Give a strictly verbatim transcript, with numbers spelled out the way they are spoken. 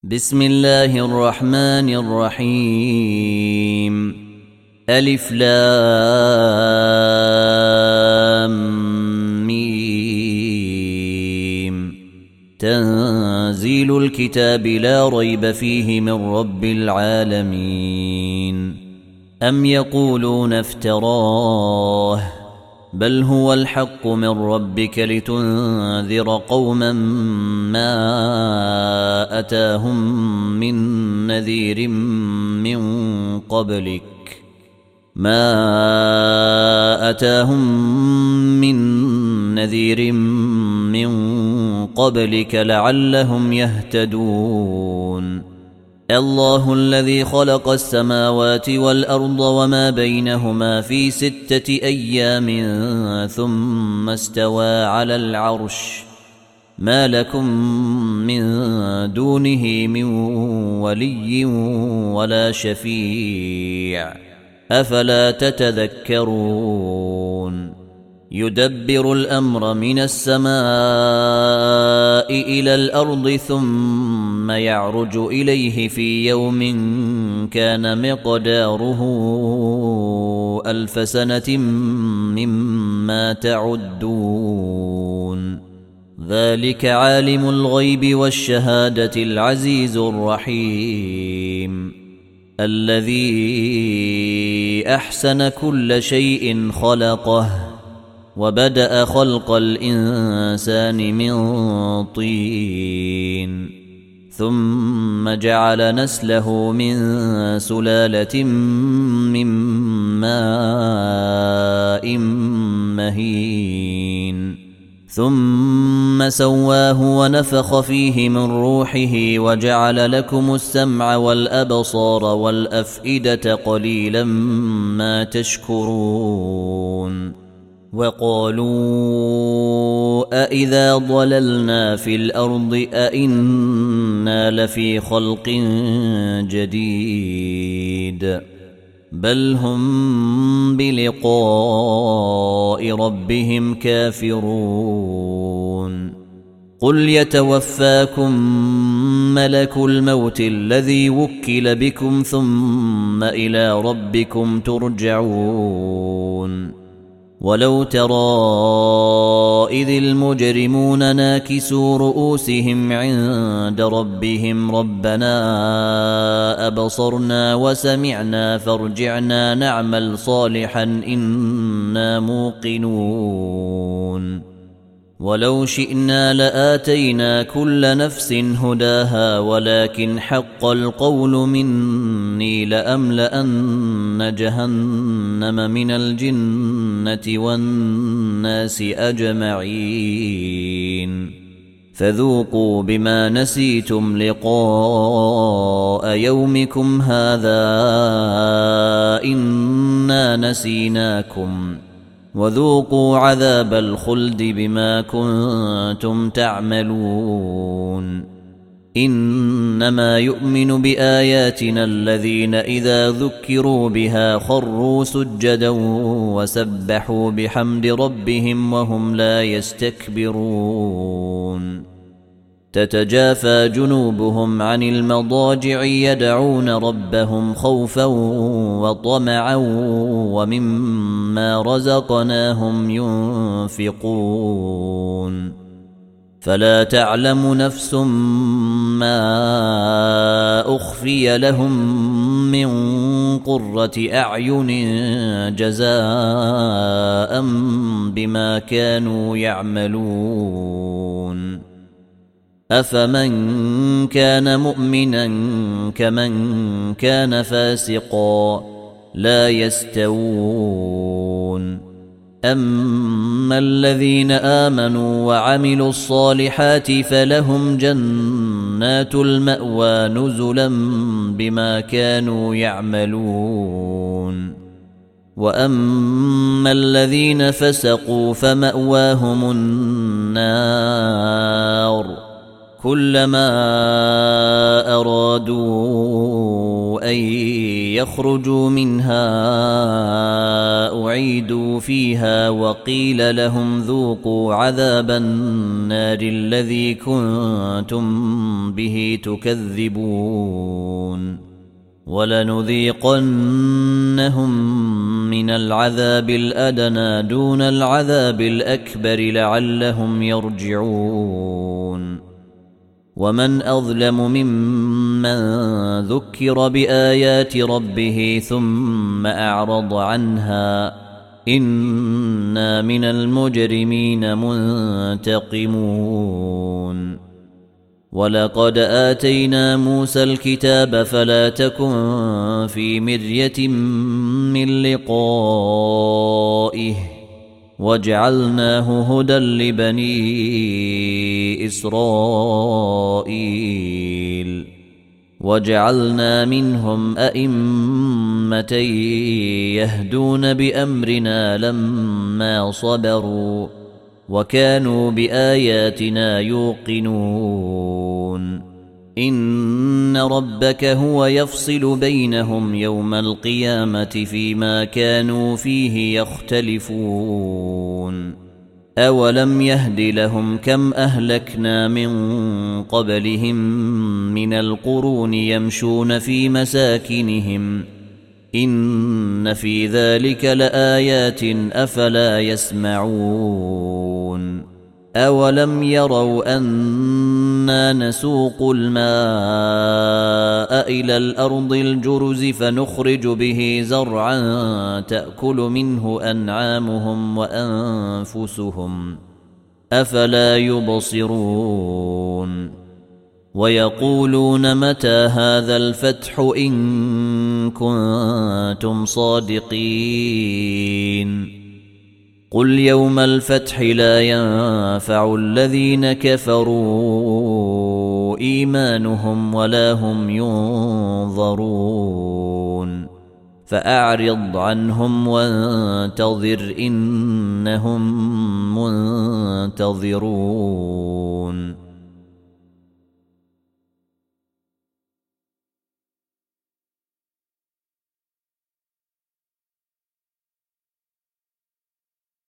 بسم الله الرحمن الرحيم. ألف لام ميم. تنزيل الكتاب لا ريب فيه من رب العالمين. أم يقولون افتراه بل هو الحق من ربك لتنذر قوما ما أتاهم من نذير من قبلك ما أتاهم من نذير من قبلك لعلهم يهتدون. الله الذي خلق السماوات والأرض وما بينهما في ستة أيام ثم استوى على العرش ما لكم من دونه من ولي ولا شفيع أفلا تتذكرون. يدبر الأمر من السماء إلى الأرض ثم يعرج إليه في يوم كان مقداره ألف سنة مما تعدون. ذلك عالم الغيب والشهادة العزيز الرحيم الذي أحسن كل شيء خلقه وبدأ خلق الإنسان من طين ثم جعل نسله من سلالة من ماء مهين ثم سواه ونفخ فيه من روحه وجعل لكم السمع والأبصار والأفئدة قليلا ما تشكرون. وقالوا أإذا ضللنا في الأرض أإنا لفي خلق جديد بل هم بلقاء ربهم كافرون. قل يتوفاكم ملك الموت الذي وكل بكم ثم إلى ربكم ترجعون. ولو ترى إذ المجرمون ناكسوا رؤوسهم عند ربهم ربنا أبصرنا وسمعنا فارجعنا نعمل صالحا إنا موقنون. ولو شئنا لآتينا كل نفس هداها ولكن حق القول مني لأملأن جهنم من الجنة والناس أجمعين. فذوقوا بما نسيتم لقاء يومكم هذا إنا نسيناكم وذوقوا عذاب الخلد بما كنتم تعملون. إنما يؤمن بآياتنا الذين إذا ذكروا بها خروا سجدا وسبحوا بحمد ربهم وهم لا يستكبرون. تتجافى جنوبهم عن المضاجع يدعون ربهم خوفا وطمعا ومما رزقناهم ينفقون. فلا تعلم نفس ما أخفي لهم من قرة أعين جزاء بما كانوا يعملون. أفمن كان مؤمنا كمن كان فاسقا لا يستوون. أما الذين آمنوا وعملوا الصالحات فلهم جنات المأوى نزلا بما كانوا يعملون. وأما الذين فسقوا فمأواهم النار كلما أرادوا أن ليخرجوا منها أعيدوا فيها وقيل لهم ذوقوا عذاب النار الذي كنتم به تكذبون ولنذيقنهم من العذاب الأدنى دون العذاب الأكبر لعلهم يرجعون ومن أظلم ممن ذكر بآيات ربه ثم أعرض عنها إنا من المجرمين منتقمون ولقد آتينا موسى الكتاب فلا تكن في مرية من لقائه وجعلناه هدى لبني إسرائيل وجعلنا منهم أئمة يهدون بأمرنا لما صبروا وكانوا بآياتنا يوقنون إن ربك هو يفصل بينهم يوم القيامة فيما كانوا فيه يختلفون أولم يهد لهم كم أهلكنا من قبلهم من القرون يمشون في مساكنهم إن في ذلك لآيات أفلا يسمعون أولم يروا أنا نسوق الماء إلى الأرض الجرز فنخرج به زرعا تأكل منه أنعامهم وأنفسهم أفلا يبصرون ويقولون متى هذا الفتح إن كنتم صادقين قل يوم الفتح لا ينفع الذين كفروا إيمانهم ولا هم ينظرون فأعرض عنهم وانتظر إنهم منتظرون